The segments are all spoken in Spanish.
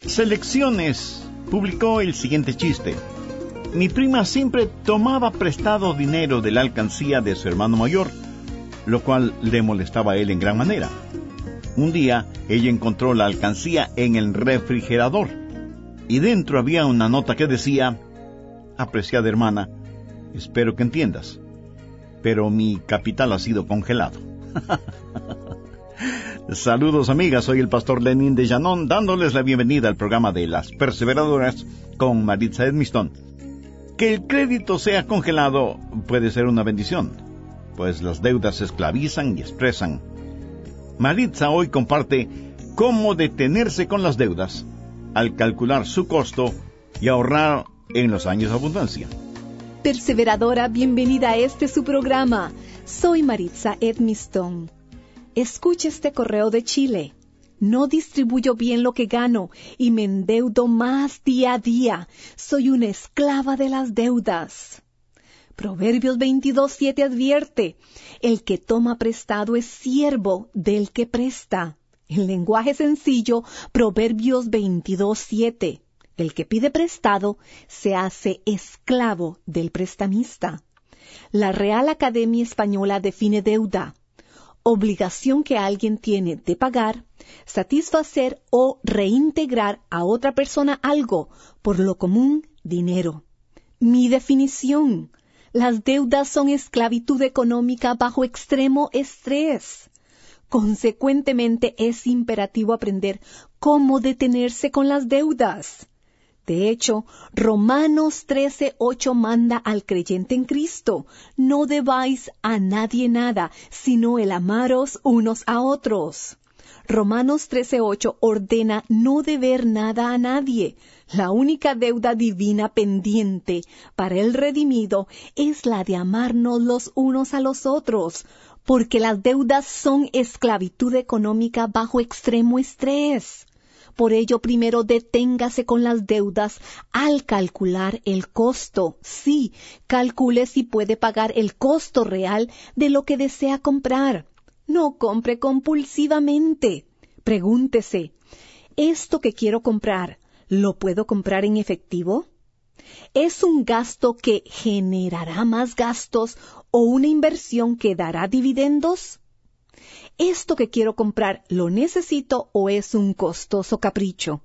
Selecciones publicó el siguiente chiste. Mi prima siempre tomaba prestado dinero de la alcancía de su hermano mayor, lo cual le molestaba a él en gran manera. Un día, ella encontró la alcancía en el refrigerador, y dentro había una nota que decía: apreciada hermana, espero que entiendas, pero mi capital ha sido congelado. Saludos amigas, soy el pastor Lenin de Llanón, dándoles la bienvenida al programa de Las Perseveradoras con Maritza Edmiston. Que el crédito sea congelado puede ser una bendición, pues las deudas esclavizan y estresan. Maritza hoy comparte cómo detenerse con las deudas al calcular su costo y ahorrar en los años de abundancia. Perseveradora, bienvenida a este su programa. Soy Maritza Edmiston. Escuche este correo de Chile. No distribuyo bien lo que gano y me endeudo más día a día. Soy una esclava de las deudas. Proverbios 22:7 advierte: el que toma prestado es siervo del que presta. En lenguaje sencillo, Proverbios 22:7. El que pide prestado se hace esclavo del prestamista. La Real Academia Española define deuda: obligación que alguien tiene de pagar, satisfacer o reintegrar a otra persona algo, por lo común, dinero. Mi definición: las deudas son esclavitud económica bajo extremo estrés. Consecuentemente, es imperativo aprender cómo detenerse con las deudas. De hecho, Romanos 13:8 manda al creyente en Cristo: no debáis a nadie nada, sino el amaros unos a otros. Romanos 13:8 ordena no deber nada a nadie. La única deuda divina pendiente para el redimido es la de amarnos los unos a los otros, porque las deudas son esclavitud económica bajo extremo estrés. Por ello, primero deténgase con las deudas al calcular el costo. Sí, calcule si puede pagar el costo real de lo que desea comprar. No compre compulsivamente. Pregúntese: ¿esto que quiero comprar, lo puedo comprar en efectivo? ¿Es un gasto que generará más gastos o una inversión que dará dividendos? ¿Esto que quiero comprar lo necesito o es un costoso capricho?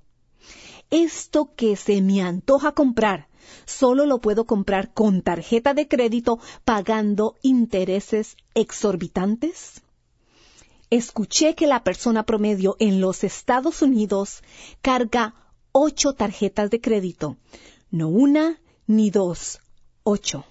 ¿Esto que se me antoja comprar, solo lo puedo comprar con tarjeta de crédito pagando intereses exorbitantes? Escuché que la persona promedio en los Estados Unidos carga 8 tarjetas de crédito. No una ni dos, 8.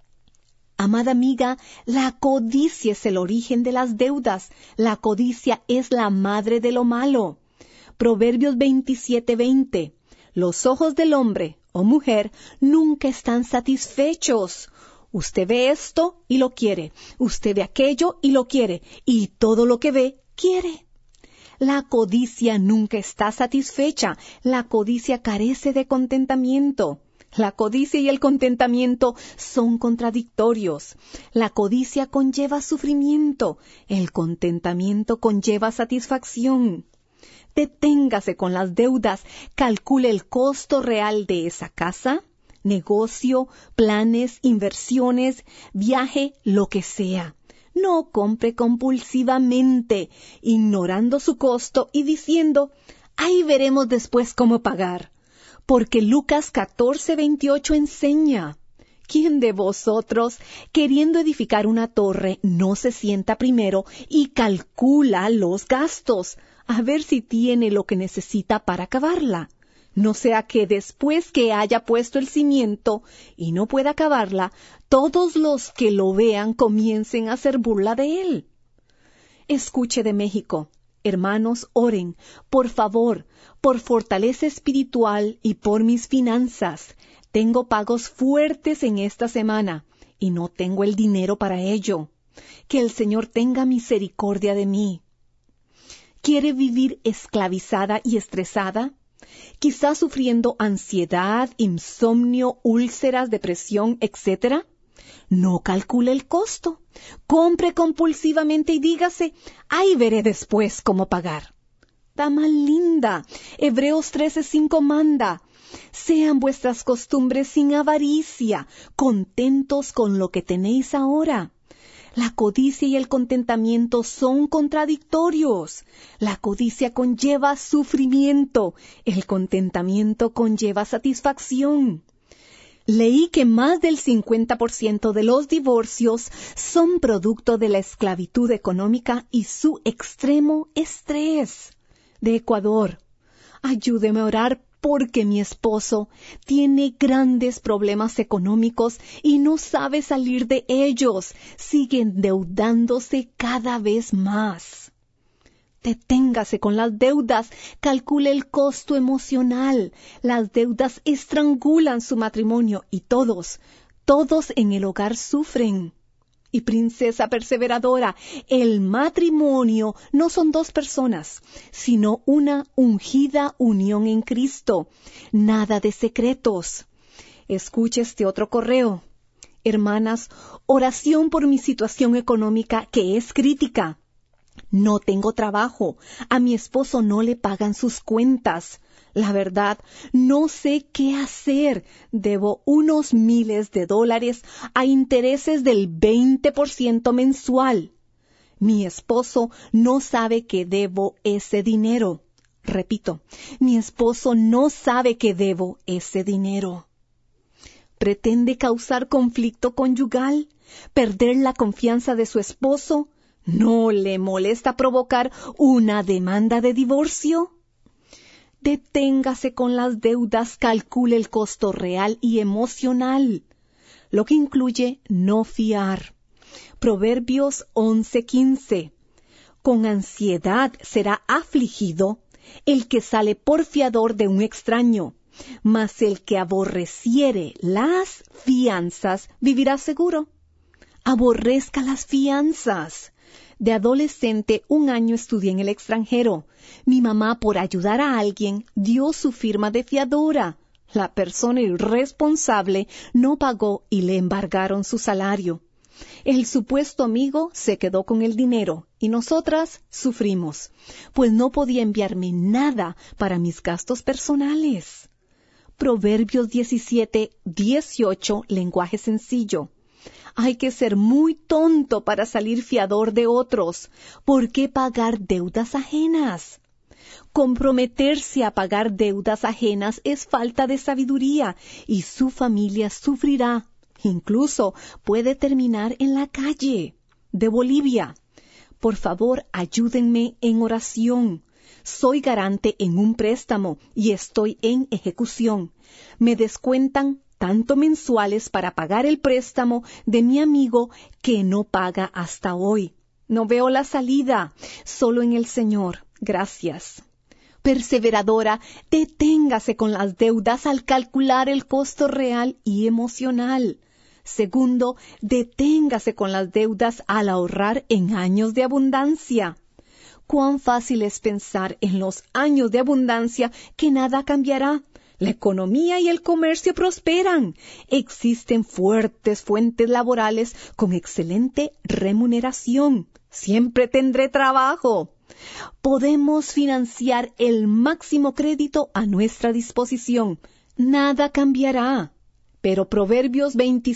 Amada amiga, la codicia es el origen de las deudas. La codicia es la madre de lo malo. Proverbios 27:20. Los ojos del hombre o mujer nunca están satisfechos. Usted ve esto y lo quiere. Usted ve aquello y lo quiere. Y todo lo que ve, quiere. La codicia nunca está satisfecha. La codicia carece de contentamiento. La codicia y el contentamiento son contradictorios. La codicia conlleva sufrimiento. El contentamiento conlleva satisfacción. Deténgase con las deudas. Calcule el costo real de esa casa, negocio, planes, inversiones, viaje, lo que sea. No compre compulsivamente, ignorando su costo y diciendo: ahí veremos después cómo pagar. Porque Lucas 14:28 enseña: ¿quién de vosotros, queriendo edificar una torre, no se sienta primero y calcula los gastos, a ver si tiene lo que necesita para acabarla? No sea que después que haya puesto el cimiento y no pueda acabarla, todos los que lo vean comiencen a hacer burla de él. Escuche de México. Hermanos, oren, por favor, por fortaleza espiritual y por mis finanzas. Tengo pagos fuertes en esta semana y no tengo el dinero para ello. Que el Señor tenga misericordia de mí. ¿Quiere vivir esclavizada y estresada? Quizás sufriendo ansiedad, insomnio, úlceras, depresión, etc. No calcule el costo. Compre compulsivamente y dígase: ahí veré después cómo pagar. está más linda. Hebreos 13:5 manda: sean vuestras costumbres sin avaricia, contentos con lo que tenéis ahora. La codicia y el contentamiento son contradictorios. La codicia conlleva sufrimiento, el contentamiento conlleva satisfacción. Leí que más del 50% de los divorcios son producto de la esclavitud económica y su extremo estrés. De Ecuador: ayúdeme a orar porque mi esposo tiene grandes problemas económicos y no sabe salir de ellos. Sigue endeudándose cada vez más. Deténgase con las deudas, calcule el costo emocional. Las deudas estrangulan su matrimonio y todos en el hogar sufren. Y princesa perseveradora, el matrimonio no son dos personas, sino una ungida unión en Cristo. Nada de secretos. Escuche este otro correo. Hermanas, oración por mi situación económica que es crítica. No tengo trabajo, a mi esposo no le pagan sus cuentas. La verdad, no sé qué hacer. Debo unos miles de dólares a intereses del 20% mensual. Mi esposo no sabe que debo ese dinero. Repito, mi esposo no sabe que debo ese dinero. ¿Pretende causar conflicto conyugal? ¿Perder la confianza de su esposo? ¿No le molesta provocar una demanda de divorcio? Deténgase con las deudas, calcule el costo real y emocional, lo que incluye no fiar. Proverbios 11:15. Con ansiedad será afligido el que sale por fiador de un extraño, mas el que aborreciere las fianzas vivirá seguro. Aborrezca las fianzas. De adolescente, 1 año estudié en el extranjero. Mi mamá, por ayudar a alguien, dio su firma de fiadora. La persona irresponsable no pagó y le embargaron su salario. El supuesto amigo se quedó con el dinero y nosotras sufrimos, pues no podía enviarme nada para mis gastos personales. Proverbios 17:18, lenguaje sencillo. Hay que ser muy tonto para salir fiador de otros. ¿Por qué pagar deudas ajenas? Comprometerse a pagar deudas ajenas es falta de sabiduría y su familia sufrirá. Incluso puede terminar en la calle. De Bolivia: por favor, ayúdenme en oración. Soy garante en un préstamo y estoy en ejecución. Me descuentan tanto mensuales para pagar el préstamo de mi amigo que no paga hasta hoy. No veo la salida, solo en el Señor. Gracias. Perseveradora, deténgase con las deudas al calcular el costo real y emocional. Segundo, deténgase con las deudas al ahorrar en años de abundancia. Cuán fácil es pensar en los años de abundancia que nada cambiará. La economía y el comercio prosperan. Existen fuertes fuentes laborales con excelente remuneración. Siempre tendré trabajo. Podemos financiar el máximo crédito a nuestra disposición. Nada cambiará. Pero Proverbios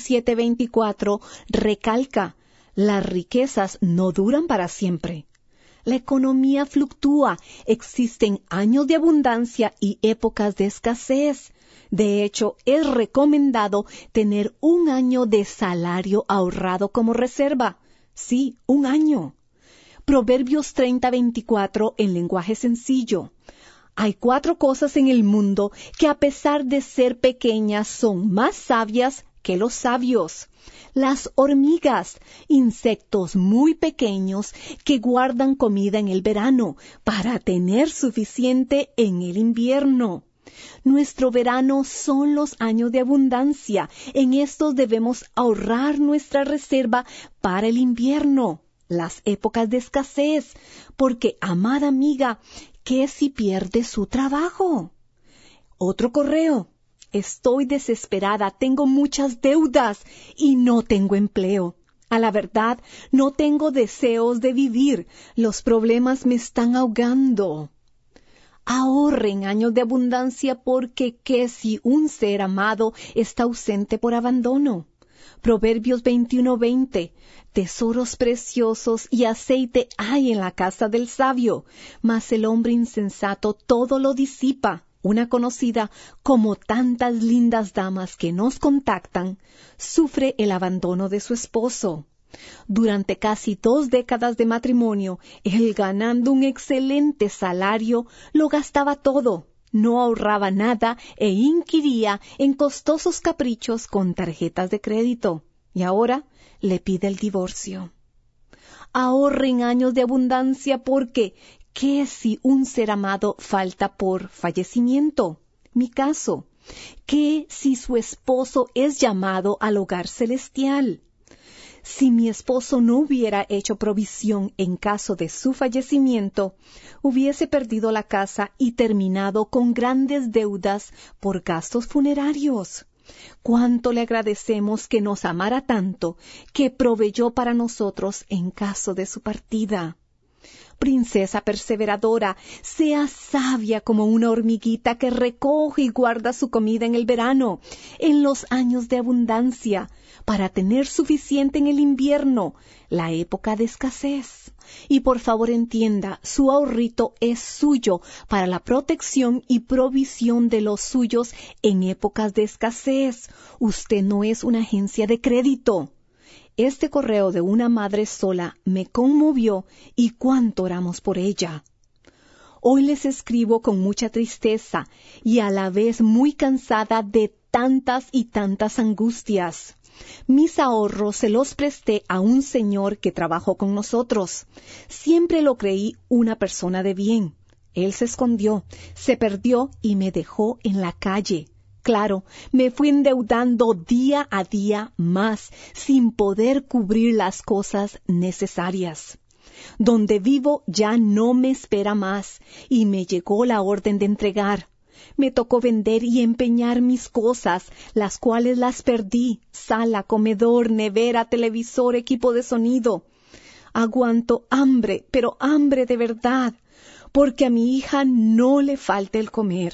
27:24 recalca: las riquezas no duran para siempre. La economía fluctúa, existen años de abundancia y épocas de escasez. De hecho, es recomendado tener 1 año de salario ahorrado como reserva. Sí, 1 año. Proverbios 30:24 en lenguaje sencillo. Hay 4 cosas en el mundo que, a pesar de ser pequeñas, son más sabias que los sabios. Las hormigas, insectos muy pequeños que guardan comida en el verano para tener suficiente en el invierno. Nuestro verano son los años de abundancia. En estos debemos ahorrar nuestra reserva para el invierno, las épocas de escasez, porque, amada amiga, ¿qué si pierde su trabajo? Otro correo. Estoy desesperada, tengo muchas deudas y no tengo empleo. A la verdad, no tengo deseos de vivir. Los problemas me están ahogando. Ahorren años de abundancia porque ¿qué si un ser amado está ausente por abandono? Proverbios 21:20. Tesoros preciosos y aceite hay en la casa del sabio, mas el hombre insensato todo lo disipa. Una conocida, como tantas lindas damas que nos contactan, sufre el abandono de su esposo. Durante casi 2 décadas de matrimonio, él, ganando un excelente salario, lo gastaba todo. No ahorraba nada e inquiría en costosos caprichos con tarjetas de crédito. Y ahora le pide el divorcio. Ahorren años de abundancia porque ¿qué si un ser amado falta por fallecimiento? Mi caso. ¿Qué si su esposo es llamado al hogar celestial? Si mi esposo no hubiera hecho provisión en caso de su fallecimiento, hubiese perdido la casa y terminado con grandes deudas por gastos funerarios. Cuánto le agradecemos que nos amara tanto, que proveyó para nosotros en caso de su partida. Princesa perseveradora, sea sabia como una hormiguita que recoge y guarda su comida en el verano, en los años de abundancia, para tener suficiente en el invierno, la época de escasez. Y por favor entienda, su ahorrito es suyo para la protección y provisión de los suyos en épocas de escasez. Usted no es una agencia de crédito. Este correo de una madre sola me conmovió y cuánto oramos por ella. Hoy les escribo con mucha tristeza y a la vez muy cansada de tantas y tantas angustias. Mis ahorros se los presté a un señor que trabajó con nosotros. Siempre lo creí una persona de bien. Él se escondió, se perdió y me dejó en la calle. Claro, me fui endeudando día a día más, sin poder cubrir las cosas necesarias. Donde vivo ya no me espera más, y me llegó la orden de entregar. Me tocó vender y empeñar mis cosas, las cuales las perdí: sala, comedor, nevera, televisor, equipo de sonido. Aguanto hambre, pero hambre de verdad, porque a mi hija no le falta el comer.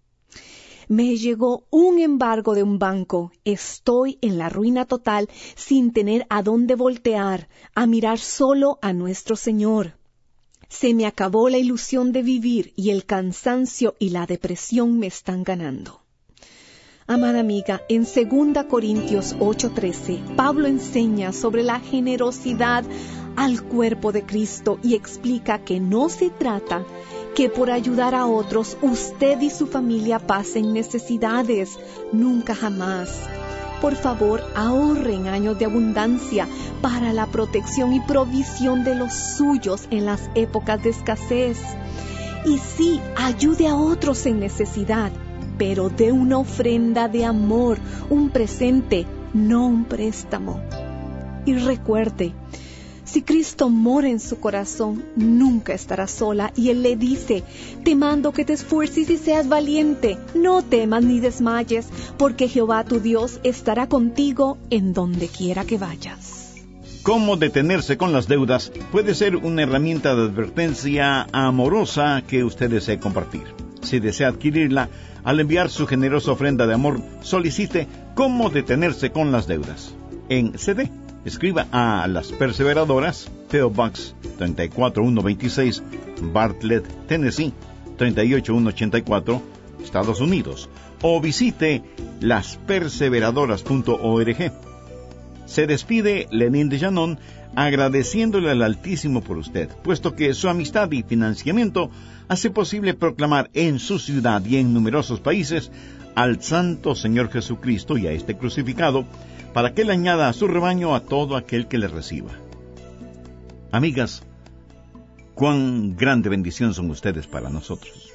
Me llegó un embargo de un banco. Estoy en la ruina total, sin tener a dónde voltear, a mirar solo a nuestro Señor. Se me acabó la ilusión de vivir y el cansancio y la depresión me están ganando. Amada amiga, en 2 Corintios 8:13, Pablo enseña sobre la generosidad al cuerpo de Cristo y explica que no se trata que por ayudar a otros usted y su familia pasen necesidades. Nunca jamás. Por favor, ahorren años de abundancia para la protección y provisión de los suyos en las épocas de escasez. Y sí, ayude a otros en necesidad, pero dé una ofrenda de amor, un presente, no un préstamo. Y recuerde, si Cristo mora en su corazón, nunca estará sola, y Él le dice: te mando que te esfuerces y seas valiente, no temas ni desmayes, porque Jehová tu Dios estará contigo en donde quiera que vayas. Cómo detenerse con las deudas puede ser una herramienta de advertencia amorosa que usted desee compartir. Si desea adquirirla, al enviar su generosa ofrenda de amor, solicite Cómo detenerse con las deudas en CD. Escriba a Las Perseveradoras, P.O. Box 34126, Bartlett, Tennessee 38184, Estados Unidos, o visite lasperseveradoras.org. Se despide Lenín de Llanón agradeciéndole al Altísimo por usted, puesto que su amistad y financiamiento hace posible proclamar en su ciudad y en numerosos países al Santo Señor Jesucristo y a este crucificado, para que Él añada a su rebaño a todo aquel que le reciba. Amigas, cuán grande bendición son ustedes para nosotros.